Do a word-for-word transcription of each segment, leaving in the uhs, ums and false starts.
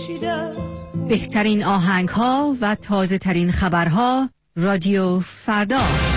بهترین آهنگ ها و تازه ترین خبرها رادیو فردا.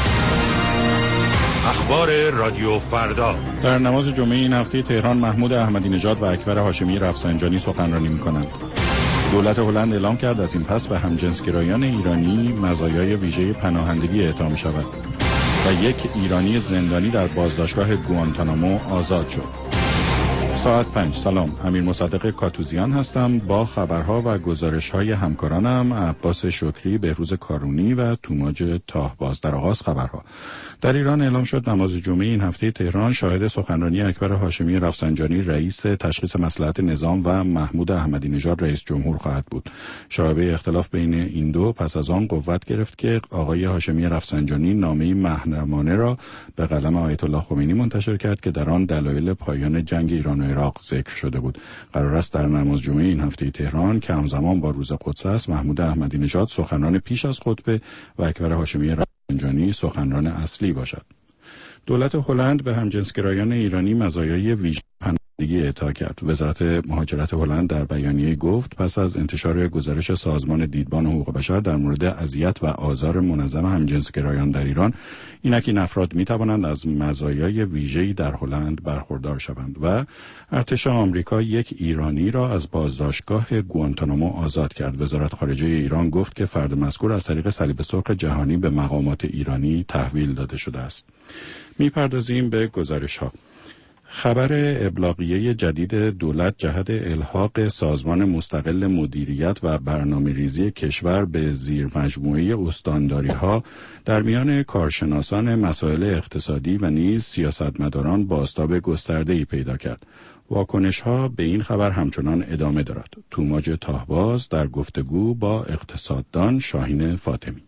اخبار رادیو فردا. در نماز جمعه این هفته تهران محمود احمدی نژاد و اکبر هاشمی رفسنجانی سخنرانی می‌کنند. دولت هلند اعلام کرد از این پس به همجنسگرایان ایرانی مزایای ویژه پناهندگی اعطا می‌شود و یک ایرانی زندانی در بازداشتگاه گوانتانامو آزاد شد. ساعت پنج. سلام، امیر مصدق کاتوزیان هستم با خبرها و گزارش‌های همکارانم عباس شکری، بهروز کارونی و توماج تاهباز. در آغاز خبرها. در ایران اعلام شد نماز جمعه این هفته تهران شاهد سخنرانی اکبر هاشمی رفسنجانی رئیس تشخیص مصلحت نظام و محمود احمدی نژاد رئیس جمهور خواهد بود. شایبه اختلاف بین این دو پس از آن قوت گرفت که آقای هاشمی رفسنجانی نامه‌ای محرمانه را به قلم آیت الله خمینی منتشر کرد که در آن دلایل پایان جنگ ایران و عراق ذکر شده بود. قرار است در نماز جمعه این هفته تهران که همزمان با روز قدس است محمود احمدی نژاد سخنران پیش از خطبه و اکبر هاشمی رفسنجانی سخنران اصلی باشد. دولت هلند به همجنسگرایان ایرانی مزایای ویژه پناهندگی اعطا کرد. وزارت مهاجرت هلند در بیانیه گفت پس از انتشار گزارش سازمان دیدبان حقوق بشر در مورد اذیت و آزار منظم همجنسگرایان در ایران، اینک این افراد می توانند از مزایای ویژه‌ای در هلند برخوردار شوند و ارتش آمریکا یک ایرانی را از بازداشتگاه گوانتانامو آزاد کرد. وزارت خارجه ایران گفت که فرد مذکور از طریق صلیب سرخ جهانی به مقامات ایرانی تحویل داده شده است. می‌پردازیم به گزارش‌ها. خبر ابلاغیه جدید دولت جهت الحاق سازمان مستقل مدیریت و برنامه‌ریزی کشور به زیر مجموعه استانداری‌ها در میان کارشناسان مسائل اقتصادی و نیز سیاستمداران بازتاب گسترده‌ای پیدا کرد. واکنش‌ها به این خبر همچنان ادامه دارد. توماج تاهباز در گفتگو با اقتصاددان شاهین فاطمی.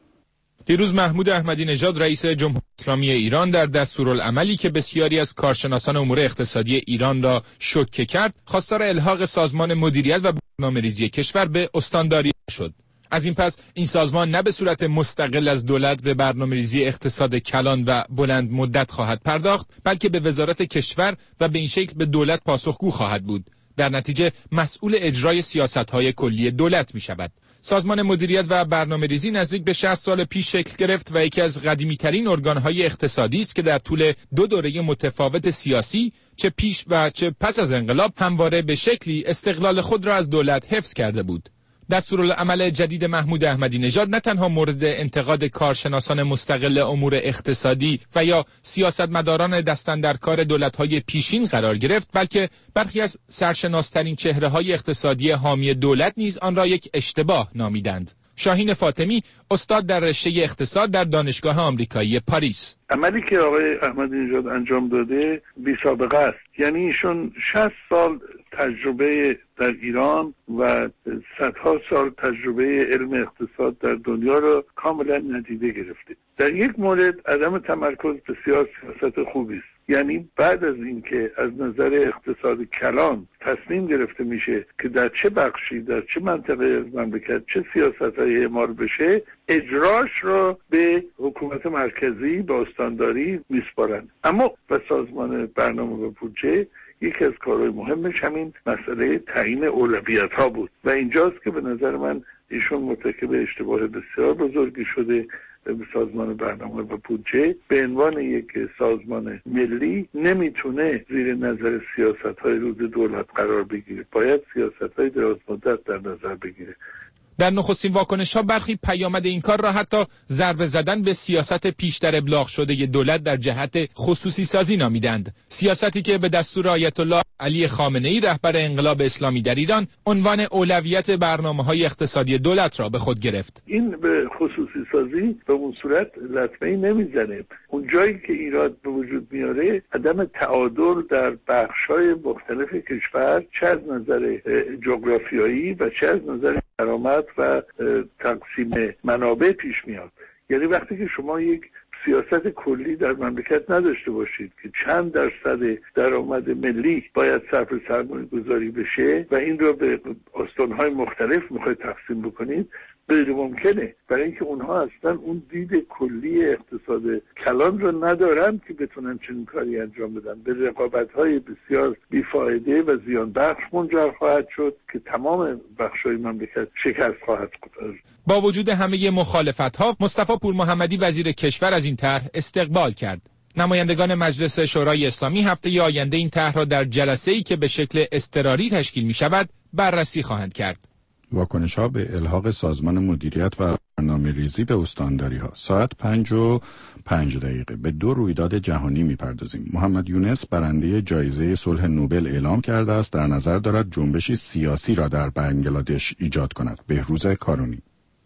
دیروز محمود احمدی نژاد رئیس جمهوری اسلامی ایران در دستورالعملی که بسیاری از کارشناسان امور اقتصادی ایران را شوکه کرد، خواستار الحاق سازمان مدیریت و برنامه‌ریزی کشور به استانداری شد. از این پس این سازمان نه به صورت مستقل از دولت به برنامه‌ریزی اقتصاد کلان و بلند مدت خواهد پرداخت، بلکه به وزارت کشور و به این شکل به دولت پاسخگو خواهد بود. در نتیجه مسئول اجرای سیاست‌های کلی دولت می‌شود. سازمان مدیریت و برنامه‌ریزی نزدیک به شصت سال پیش شکل گرفت و یکی از قدیمی‌ترین ارگان‌های اقتصادی است که در طول دو دوره متفاوت سیاسی، چه پیش و چه پس از انقلاب، همواره به شکلی استقلال خود را از دولت حفظ کرده بود. دستورالعمل جدید محمود احمدی نژاد نه تنها مورد انتقاد کارشناسان مستقل امور اقتصادی و یا سیاستمداران دستاندرکار دولت‌های پیشین قرار گرفت، بلکه برخی از سرشناس‌ترین چهره‌های اقتصادی حامی دولت نیز آن را یک اشتباه نامیدند. شاهین فاطمی، استاد در رشته اقتصاد در دانشگاه آمریکایی پاریس: عملی که آقای احمدی نژاد انجام داده بی سابقه است. یعنی ایشون شصت سال تجربه در ایران و صدها سال تجربه علم اقتصاد در دنیا رو کاملا ندیده گرفته. در یک مورد عدم تمرکز بسیار سیاست خوبی است. یعنی بعد از اینکه از نظر اقتصاد کلان تصمیم گرفته میشه که در چه بخشی، در چه منطقه از مملکت چه سیاست‌های اعمال بشه، اجراش رو به حکومت مرکزی به استانداری میسپارن. اما به سازمان برنامه و بودجه یکی از کارهای مهمش همین مسئله تعیین اولویت‌ها بود و اینجاست که به نظر من ایشون مرتکب اشتباه بسیار بزرگی شده. سازمان برنامه و بودجه به عنوان یک سازمان ملی نمیتونه زیر نظر سیاست‌های روز دولت قرار بگیره، باید سیاست‌های دراز مدت در نظر بگیره. در نخستین واکنش‌ها برخی پیامد این کار را حتی ضربه زدن به سیاست پیش در ابلاغ شده دولت در جهت خصوصی سازی نامیدند. سیاستی که به دستور آیت الله علی خامنه‌ای رهبر انقلاب اسلامی در ایران عنوان اولویت برنامه‌های اقتصادی دولت را به خود گرفت. این به خصوصی سازی به اون صورت لطمه‌ای نمیزنه. اون جایی که ایراد به وجود میاره عدم تعادل در بخش‌های مختلف کشور، چه از نظر جغرافیایی و چه از نظر درآمد و تقسیم منابع پیش میاد. یعنی وقتی که شما یک سیاست کلی در مملکت نداشته باشید که چند درصد درآمد ملی باید صرف سرمایه گذاری بشه و این رو به استانهای مختلف میخواید تقسیم بکنید، غیر ممکنه، برای اینکه اونها اصلا اون دید کلی اقتصاد کلان رو ندارن که بتونن چنین کاری انجام بدن. به رقابت‌های بسیار بیفایده و زیان بخش منجر خواهد شد که تمام بخش‌های مملکت شکست خواهد خورد. با وجود همه مخالفت‌ها، مصطفی پورمحمدی وزیر کشور از این طرح استقبال کرد. نمایندگان مجلس شورای اسلامی هفته آینده این طرح را در جلسه‌ای که به شکل اضطراری تشکیل می‌شود بررسی خواهند کرد. واکنش‌ها به الحاق سازمان مدیریت و برنامه‌ریزی به استانداری‌ها. ساعت پنج و پنج دقیقه به دو رویداد جهانی می‌پردازیم. محمد یونس برنده جایزه صلح نوبل اعلام کرده است در نظر دارد جنبشی سیاسی را در بنگلادش ایجاد کند. بهروز کارونی.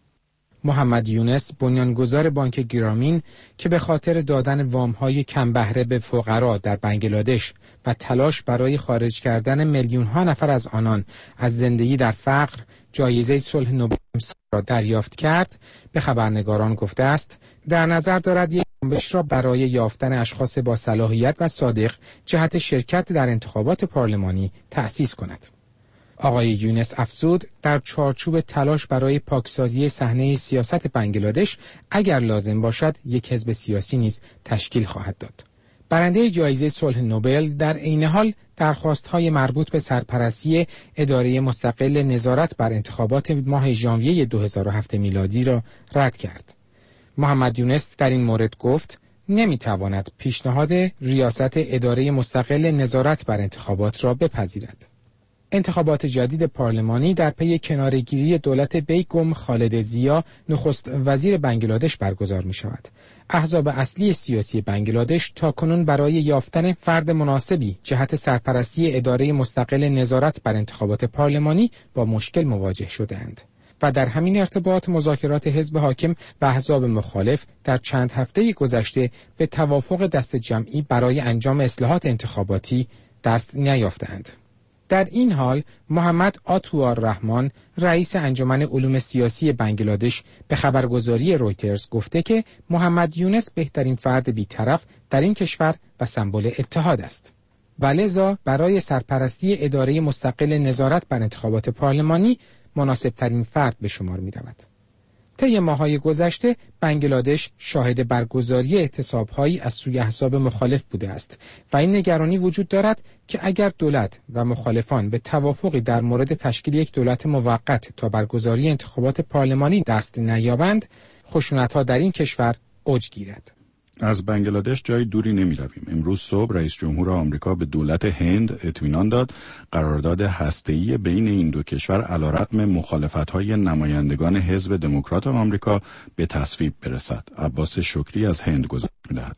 محمد یونس بنیانگذار بانک گرامین که به خاطر دادن وام‌های کم بهره به فقرا در بنگلادش و تلاش برای خارج کردن میلیون‌ها نفر از آنان از زندگی در فقر جایزه صلح نوبل را دریافت کرد، به خبرنگاران گفته است در نظر دارد یک جنبش را برای یافتن اشخاص با صلاحیت و صادق جهت شرکت در انتخابات پارلمانی تأسیس کند. آقای یونس افزود در چارچوب تلاش برای پاکسازی صحنه سیاست بنگلادش اگر لازم باشد یک حزب سیاسی نیز تشکیل خواهد داد. برنده جایزه صلح نوبل در عین حال درخواست‌های مربوط به سرپرستی اداره مستقل نظارت بر انتخابات ماه ژانویه دو هزار و هفت میلادی را رد کرد. محمد یونس در این مورد گفت نمی‌تواند پیشنهاد ریاست اداره مستقل نظارت بر انتخابات را بپذیرد. انتخابات جدید پارلمانی در پی کناره‌گیری دولت بیگم خالد ضیا نخست وزیر بنگلادش برگزار می شود. احزاب اصلی سیاسی بنگلادش تاکنون برای یافتن فرد مناسبی جهت سرپرستی اداره مستقل نظارت بر انتخابات پارلمانی با مشکل مواجه شده‌اند و در همین ارتباط مذاکرات حزب حاکم و احزاب مخالف در چند هفته گذشته به توافق دست جمعی برای انجام اصلاحات انتخاباتی دست نیافتند. در این حال محمد آتوار رحمان رئیس انجمن علوم سیاسی بنگلادش به خبرگزاری رویترز گفته که محمد یونس بهترین فرد بی‌طرف در این کشور و سمبل اتحاد است و لذا برای سرپرستی اداره مستقل نظارت بر انتخابات پارلمانی مناسبترین فرد به شمار می رود. طی ماه‌های گذشته بنگلادش شاهد برگزاری اعتصاب‌هایی از سوی احزاب مخالف بوده است و این نگرانی وجود دارد که اگر دولت و مخالفان به توافقی در مورد تشکیل یک دولت موقت تا برگزاری انتخابات پارلمانی دست نیابند، خشونت‌ها در این کشور اوج گیرد. از بنگلادش جای دوری نمی رویم. امروز صبح رئیس جمهور آمریکا به دولت هند اطمینان داد قرارداد هسته‌ای بین این دو کشور علیرغم مخالفت‌های نمایندگان حزب دموکرات آمریکا به تصویب برسد. عباس شکری از هند گزارش می‌دهد.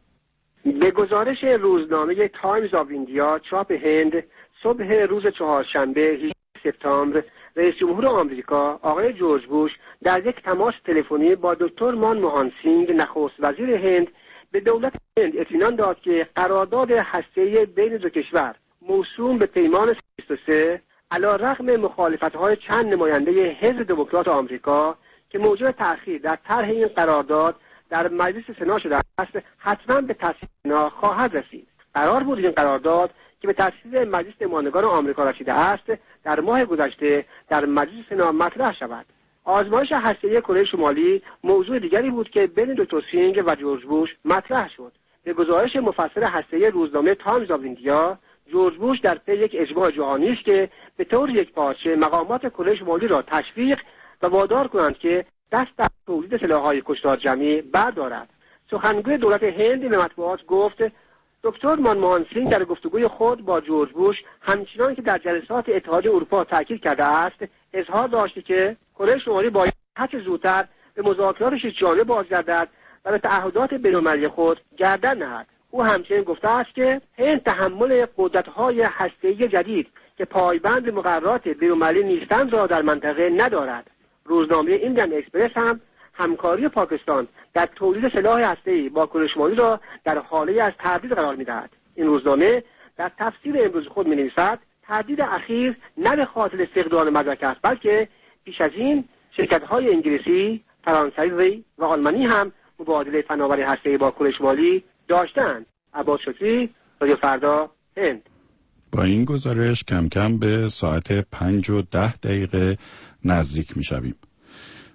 به گزارش روزنامه تایمز آف ایندیا چاپ هند صبح روز چهارشنبه هجدهم سپتامبر رئیس جمهور آمریکا آقای جورج بوش در یک تماس تلفنی با دکتر منموهان سینگ نخست وزیر هند به دولت هند اطمینان داد که قرارداد هسته‌ای بین دو کشور موسوم به پیمان بیست و سه علیرغم مخالفت‌های چند نماینده حزب دموکرات آمریکا که موجب تأخیر در طرح این قرارداد در مجلس سنا شده است حتما به تصویب سنا خواهد رسید. قرار بود این قرارداد که به تصویب مجلس نمایندگان آمریکا رسیده است در ماه گذشته در مجلس سنا مطرح شود. آزمایش هسته‌ای کره شمالی موضوع دیگری بود که بین دکتر سینگ و جورج بوش مطرح شد. به گزارش مفصل هسته‌ای روزنامه تایمز آف ایندیا، جورج بوش در پی یک اجماع جهانی است که به طور یکپارچه مقامات کره شمالی را تشویق و وادار کنند که دست از تولید سلاح‌های کشتار جمعی بردارد. سخنگوی دولت هند به مطبوعات گفت دکتر منموهان سینگ در گفتگوی خود با جورج بوش همچنان که در جلسات اتحادیه اروپا تاکید کرده است اظهار داشته که کره شمالی باید هرچه زودتر به مذاکرات ششجانبه بازگردد و به تعهدات بین‌المللی خود گردن نهد. او همچنین گفته است که هند تحمل قدرت‌های هسته‌ای جدید که پایبند به مقررات بین‌المللی نیستند را در منطقه ندارد. روزنامه ایندین اکسپرس هم همکاری پاکستان در تولید سلاح هسته‌ای با کره شمالی را در حاله از تردید قرار می‌دهد. این روزنامه در تفسیر امروز خود می‌نویسد تردید اخیر نه به خاطر فقدان مدرک است بلکه پیش از این شرکت‌های انگلیسی، فرانسوی و آلمانی هم مبادله فناوری هسته‌ای با کره شمالی داشتند. عباس شکری، رادیو فردا، هند. با این گزارش کم کم به ساعت پنج و ده دقیقه نزدیک می‌شویم.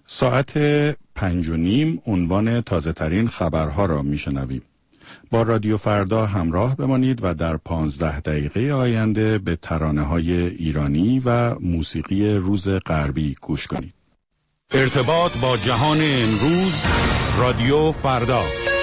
ساعت پنج و نیم عنوان تازه ترین خبرها را میشنویم. با رادیو فردا همراه بمانید و در پانزده دقیقه آینده به ترانه‌های ایرانی و موسیقی روز غربی گوش کنید. ارتباط با جهان امروز، رادیو فردا.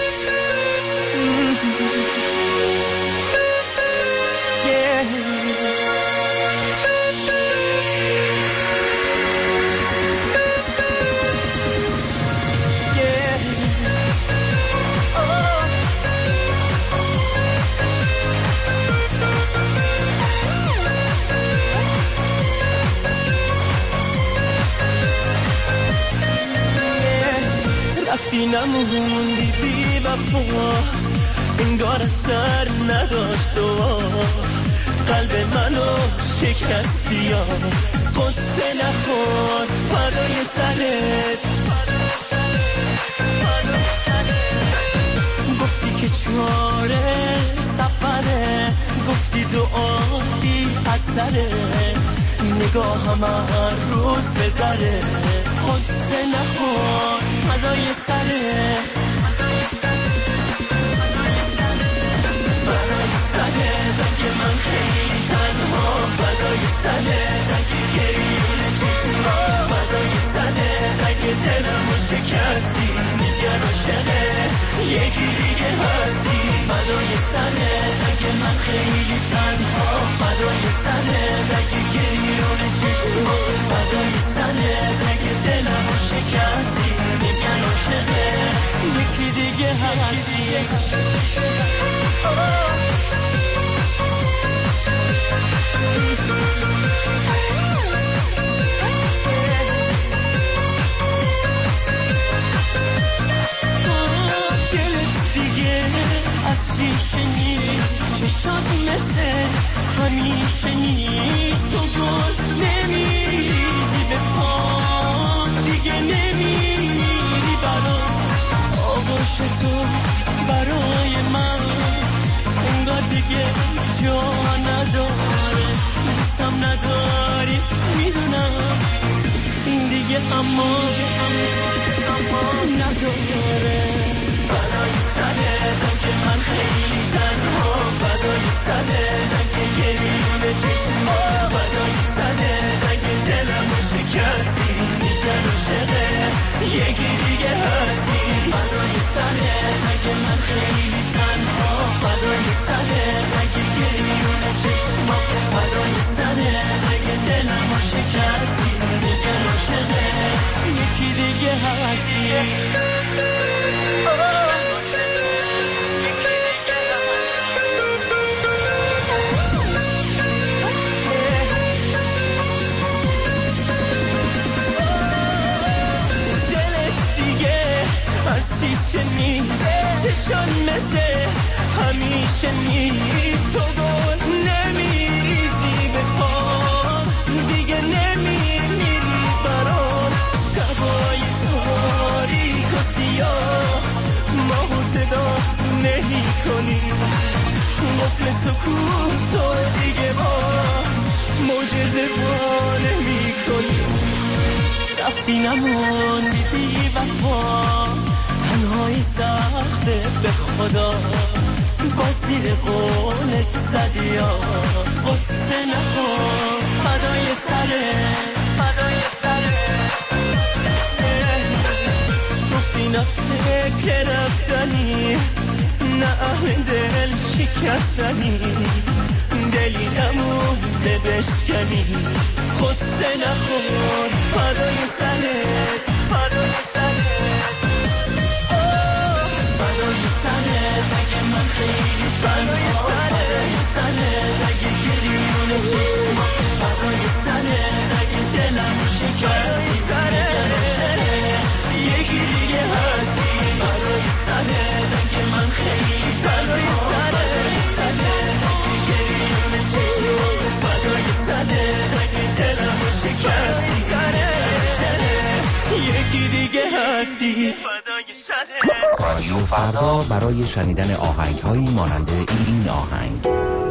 رفتی نموندی بی وفا، انگار سر نداشت و قلب منو شکستی یا قصه نخور پدای سرت. گفتی که چاره سفره، گفتی دعایی از سره، نگاهم هر روز به دره، قصه نخور فدای سره، فدای سره اگه من خیلی تنها، فدای سره اگه گریون چشما، فدای سره اگه دلمو شکستی، میگن عاشقه یکی دیگه هستی، فدای سره اگه من خیلی تنها، فدای سره اگه گریون چشما، فدای سره اگه دلمو شکستی، میگن عاشقه یکی دیگه هستی. دلت دیگه از شیشه نیست، چشات مثل همیشه نیست، تو گل نمیریزی به پا، دیگه نمیری برام آغوش تو برای من، انگار دیگه جا نداره، دوستم نداری میدونم، این دیگه اما نداره. فدای سرت که من خیلی تنها، فدای سرت که گریون چشما، فدای سرت که دلمو شکستی، میگن عاشقه یکی دیگه هستی، فدای سرت که من خیلی تنها، فدای سرت که گریون چشما، فدای سرت که دلمو شکستی، میگن عاشقه یکی دیگه هستی. شیشه نیست، چشان مثل همیشه نیست، تو گل نمیریزی به پا، دیگه نمیری برام، شبای تاریک و سیاه ماهو صدات نمی کنی، قفل سکوت تو دیگه با معجزه با نمی کنی. رفتی نموندی بی وفا، تنهایی سخته به خدا، با زیر قولت زدی یا قصه نخور فدای سره، فدای سره. گفتی نه فکر رفتنی، نه اهل دل شکستنی، دلی نمونده بشکنی، قصه نخور فدای سره، فدای سره، فدای سره اگه من خیلی تنها، فدای سره اگه گریون چشما، فدای سره اگه دلمو شکستی، میگن عاشقه یکی دیگه هستی، فدای سره اگه من خیلی تنها، فدای سره اگه گریون چشما، فدای سره اگه دلمو شکستی، میگن عاشقه یکی دیگه هستی، فدای سره. رادیو فردا برای شنیدن آهنگ‌هایی مانند این آهنگ.